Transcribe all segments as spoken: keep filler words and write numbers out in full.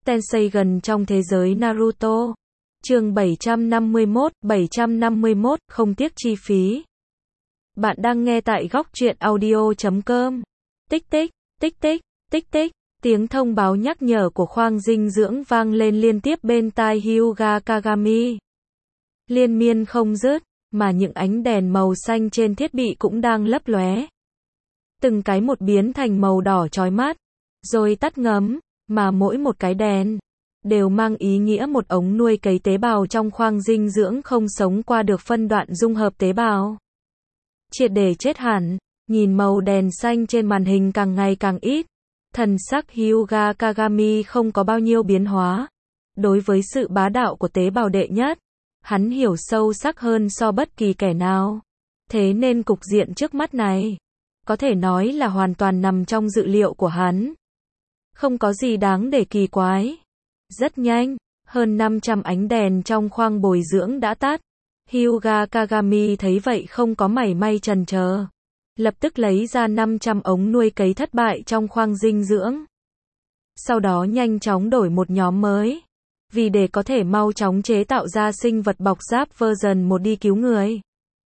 Tenseigan trong thế giới Naruto. Chương bảy trăm năm mươi mốt, bảy trăm năm mươi mốt, không tiếc chi phí. Bạn đang nghe tại góc truyện audio chấm com. Tích tích, tích tích, tích tích, tiếng thông báo nhắc nhở của khoang dinh dưỡng vang lên liên tiếp bên tai Hyuga Kagami. Liên miên không dứt, mà những ánh đèn màu xanh trên thiết bị cũng đang lấp lóe. Từng cái một biến thành màu đỏ chói mắt, rồi tắt ngấm, mà mỗi một cái đèn đều mang ý nghĩa một ống nuôi cấy tế bào trong khoang dinh dưỡng không sống qua được phân đoạn dung hợp tế bào. Triệt để chết hẳn, nhìn màu đèn xanh trên màn hình càng ngày càng ít, thần sắc Hyuga Kagami không có bao nhiêu biến hóa. Đối với sự bá đạo của tế bào đệ nhất, hắn hiểu sâu sắc hơn so bất kỳ kẻ nào. Thế nên cục diện trước mắt này, có thể nói là hoàn toàn nằm trong dự liệu của hắn. Không có gì đáng để kỳ quái. Rất nhanh, hơn năm trăm ánh đèn trong khoang bồi dưỡng đã tắt. Hyuga Kagami thấy vậy không có mảy may chần chờ. Lập tức lấy ra năm trăm ống nuôi cấy thất bại trong khoang dinh dưỡng. Sau đó nhanh chóng đổi một nhóm mới. Vì để có thể mau chóng chế tạo ra sinh vật bọc giáp version một đi cứu người.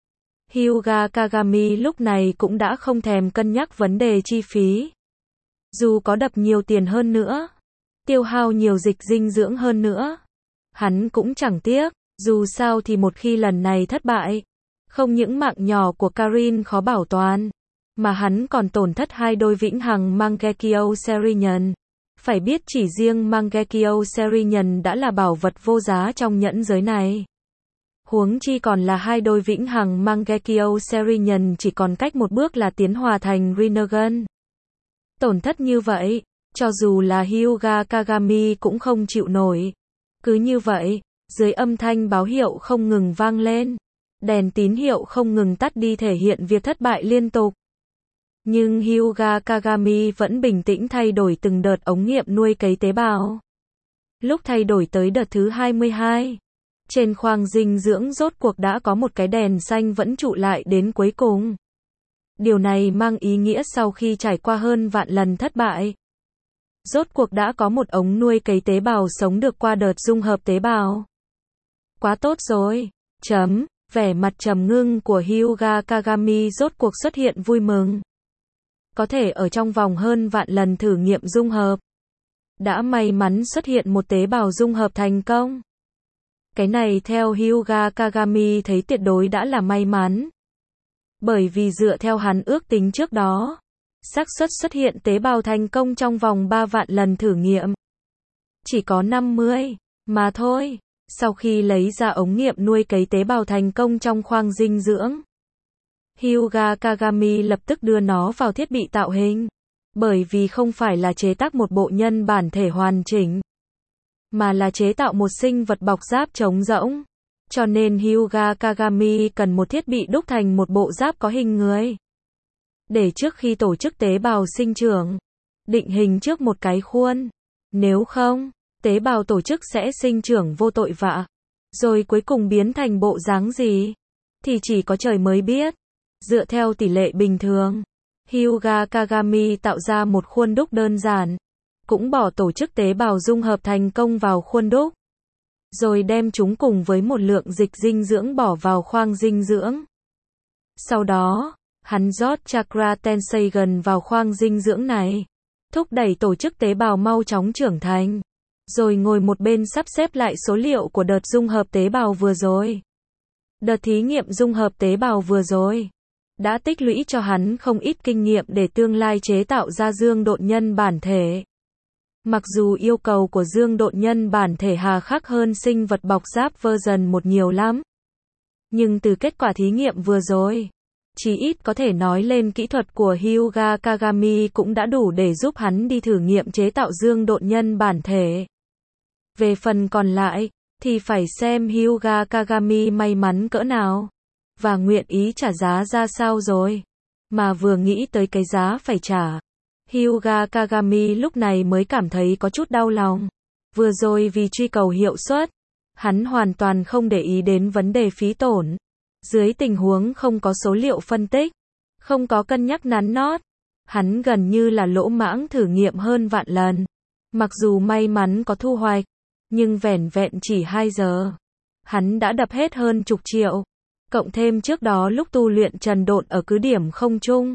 Hyuga Kagami lúc này cũng đã không thèm cân nhắc vấn đề chi phí. Dù có đập nhiều tiền hơn nữa, tiêu hao nhiều dịch dinh dưỡng hơn nữa, hắn cũng chẳng tiếc. Dù sao thì một khi lần này thất bại, không những mạng nhỏ của Karin khó bảo toàn, mà hắn còn tổn thất hai đôi vĩnh hằng Mangekyo Serinian. Phải biết chỉ riêng Mangekyo Serinian đã là bảo vật vô giá trong nhẫn giới này. Huống chi còn là hai đôi vĩnh hằng Mangekyo Serinian chỉ còn cách một bước là tiến hóa thành Rinnegan. Tổn thất như vậy, cho dù là Hyuga Kagami cũng không chịu nổi. Cứ như vậy, dưới âm thanh báo hiệu không ngừng vang lên, đèn tín hiệu không ngừng tắt đi thể hiện việc thất bại liên tục. Nhưng Hyuga Kagami vẫn bình tĩnh thay đổi từng đợt ống nghiệm nuôi cấy tế bào. Lúc thay đổi tới đợt thứ hai mươi hai, trên khoang dinh dưỡng rốt cuộc đã có một cái đèn xanh vẫn trụ lại đến cuối cùng. Điều này mang ý nghĩa sau khi trải qua hơn vạn lần thất bại, rốt cuộc đã có một ống nuôi cấy tế bào sống được qua đợt dung hợp tế bào. Quá tốt rồi. Chấm, vẻ mặt trầm ngưng của Hyuga Kagami rốt cuộc xuất hiện vui mừng. Có thể ở trong vòng hơn vạn lần thử nghiệm dung hợp, đã may mắn xuất hiện một tế bào dung hợp thành công. Cái này theo Hyuga Kagami thấy tuyệt đối đã là may mắn. Bởi vì dựa theo hắn ước tính trước đó, xác suất xuất hiện tế bào thành công trong vòng ba vạn lần thử nghiệm chỉ có năm mươi mà thôi. Sau khi lấy ra ống nghiệm nuôi cấy tế bào thành công trong khoang dinh dưỡng, Hyuga Kagami lập tức đưa nó vào thiết bị tạo hình. Bởi vì không phải là chế tác một bộ nhân bản thể hoàn chỉnh, mà là chế tạo một sinh vật bọc giáp trống rỗng. Cho nên Hyuga Kagami cần một thiết bị đúc thành một bộ giáp có hình người. Để trước khi tổ chức tế bào sinh trưởng, định hình trước một cái khuôn. Nếu không, tế bào tổ chức sẽ sinh trưởng vô tội vạ. Rồi cuối cùng biến thành bộ dáng gì, thì chỉ có trời mới biết. Dựa theo tỷ lệ bình thường, Hyuga Kagami tạo ra một khuôn đúc đơn giản, cũng bỏ tổ chức tế bào dung hợp thành công vào khuôn đúc, rồi đem chúng cùng với một lượng dịch dinh dưỡng bỏ vào khoang dinh dưỡng. Sau đó, hắn rót Chakra Tenseigan vào khoang dinh dưỡng này, thúc đẩy tổ chức tế bào mau chóng trưởng thành, rồi ngồi một bên sắp xếp lại số liệu của đợt dung hợp tế bào vừa rồi. Đợt thí nghiệm dung hợp tế bào vừa rồi đã tích lũy cho hắn không ít kinh nghiệm để tương lai chế tạo ra dương độn nhân bản thể. Mặc dù yêu cầu của dương độn nhân bản thể hà khắc hơn sinh vật bọc giáp version một nhiều lắm, nhưng từ kết quả thí nghiệm vừa rồi, chí ít có thể nói lên kỹ thuật của Hyuga Kagami cũng đã đủ để giúp hắn đi thử nghiệm chế tạo dương độn nhân bản thể. Về phần còn lại, thì phải xem Hyuga Kagami may mắn cỡ nào, và nguyện ý trả giá ra sao rồi. Mà vừa nghĩ tới cái giá phải trả, Hyuga Kagami lúc này mới cảm thấy có chút đau lòng. Vừa rồi vì truy cầu hiệu suất, hắn hoàn toàn không để ý đến vấn đề phí tổn. Dưới tình huống không có số liệu phân tích, không có cân nhắc nắn nót, hắn gần như là lỗ mãng thử nghiệm hơn vạn lần. Mặc dù may mắn có thu hoạch, nhưng vẻn vẹn chỉ hai giờ, hắn đã đập hết hơn chục triệu. Cộng thêm trước đó lúc tu luyện trần độn ở cứ điểm không trung,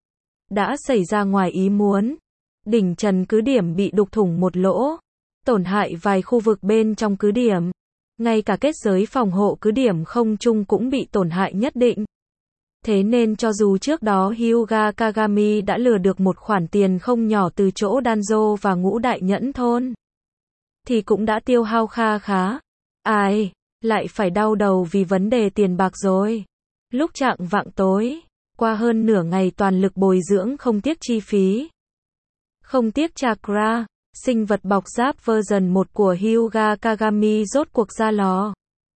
đã xảy ra ngoài ý muốn. Đỉnh trần cứ điểm bị đục thủng một lỗ, tổn hại vài khu vực bên trong cứ điểm. Ngay cả kết giới phòng hộ cứ điểm không trung cũng bị tổn hại nhất định. Thế nên cho dù trước đó Hyuga Kagami đã lừa được một khoản tiền không nhỏ từ chỗ Danzo và ngũ đại nhẫn thôn, thì cũng đã tiêu hao kha khá. Ai, lại phải đau đầu vì vấn đề tiền bạc rồi. Lúc chạng vạng tối, qua hơn nửa ngày toàn lực bồi dưỡng không tiếc chi phí, không tiếc chakra, sinh vật bọc giáp version một của Hyuga Kagami rốt cuộc ra lò.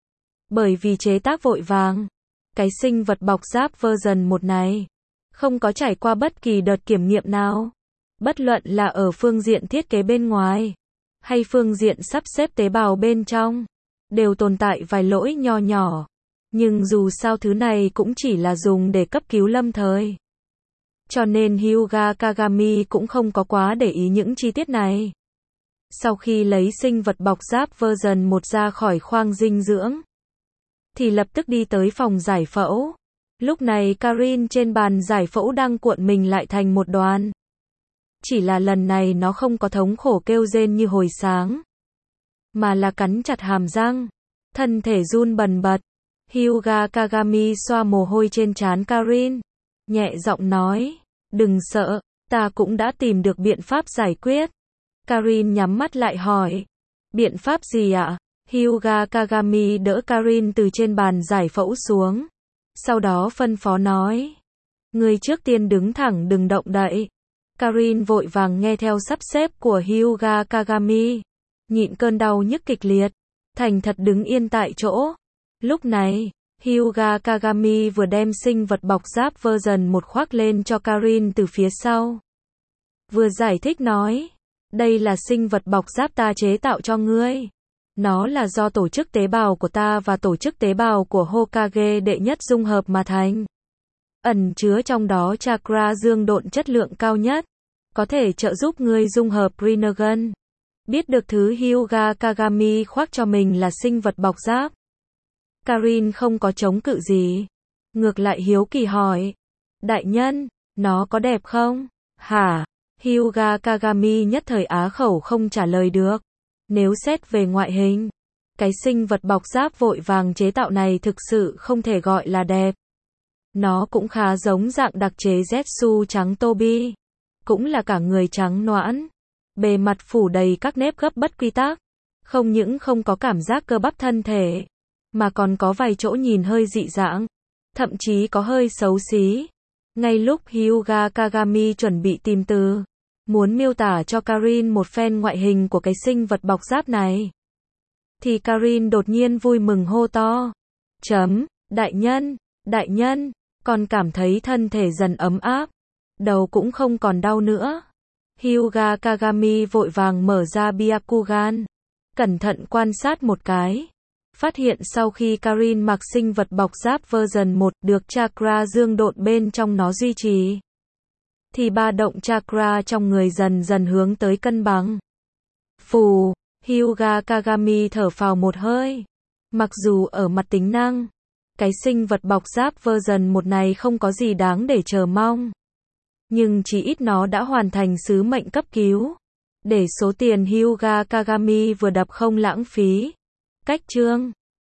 Bởi vì chế tác vội vàng, cái sinh vật bọc giáp version một này không có trải qua bất kỳ đợt kiểm nghiệm nào. Bất luận là ở phương diện thiết kế bên ngoài, hay phương diện sắp xếp tế bào bên trong, đều tồn tại vài lỗi nho nhỏ. Nhưng dù sao thứ này cũng chỉ là dùng để cấp cứu lâm thời. Cho nên Hyuga Kagami cũng không có quá để ý những chi tiết này. Sau khi lấy sinh vật bọc giáp version một ra khỏi khoang dinh dưỡng, thì lập tức đi tới phòng giải phẫu. Lúc này Karin trên bàn giải phẫu đang cuộn mình lại thành một đoàn. Chỉ là lần này nó không có thống khổ kêu rên như hồi sáng, mà là cắn chặt hàm răng, thân thể run bần bật. Hyuga Kagami xoa mồ hôi trên trán Karin, nhẹ giọng nói, đừng sợ, ta cũng đã tìm được biện pháp giải quyết. Karin nhắm mắt lại hỏi, biện pháp gì ạ? Hyuga Kagami đỡ Karin từ trên bàn giải phẫu xuống, sau đó phân phó nói, người trước tiên đứng thẳng đừng động đậy. Karin vội vàng nghe theo sắp xếp của Hyuga Kagami, nhịn cơn đau nhức kịch liệt, thành thật đứng yên tại chỗ. Lúc này, Hyuga Kagami vừa đem sinh vật bọc giáp version một khoác lên cho Karin từ phía sau. Vừa giải thích nói, đây là sinh vật bọc giáp ta chế tạo cho ngươi. Nó là do tổ chức tế bào của ta và tổ chức tế bào của Hokage đệ nhất dung hợp mà thành. Ẩn chứa trong đó chakra dương độn chất lượng cao nhất, có thể trợ giúp ngươi dung hợp Rinnegan. Biết được thứ Hyuga Kagami khoác cho mình là sinh vật bọc giáp, Karin không có chống cự gì, ngược lại hiếu kỳ hỏi, đại nhân, nó có đẹp không? Hả? Hyuga Kagami nhất thời á khẩu không trả lời được. Nếu xét về ngoại hình, cái sinh vật bọc giáp vội vàng chế tạo này thực sự không thể gọi là đẹp. Nó cũng khá giống dạng đặc chế Zetsu trắng Tobi, cũng là cả người trắng noãn, bề mặt phủ đầy các nếp gấp bất quy tắc, không những không có cảm giác cơ bắp thân thể, mà còn có vài chỗ nhìn hơi dị dạng, thậm chí có hơi xấu xí. Ngay lúc Hyuga Kagami chuẩn bị tìm từ, muốn miêu tả cho Karin một phen ngoại hình của cái sinh vật bọc giáp này, thì Karin đột nhiên vui mừng hô to, chấm, đại nhân, đại nhân, con cảm thấy thân thể dần ấm áp, đầu cũng không còn đau nữa. Hyuga Kagami vội vàng mở ra Byakugan, cẩn thận quan sát một cái, phát hiện sau khi Karin mặc sinh vật bọc giáp version một được chakra dương độn bên trong nó duy trì, thì ba động chakra trong người dần dần hướng tới cân bằng. Phù, Hyuga Kagami thở phào một hơi. Mặc dù ở mặt tính năng, cái sinh vật bọc giáp version một này không có gì đáng để chờ mong, nhưng chỉ ít nó đã hoàn thành sứ mệnh cấp cứu, để số tiền Hyuga Kagami vừa đập không lãng phí. Cách chương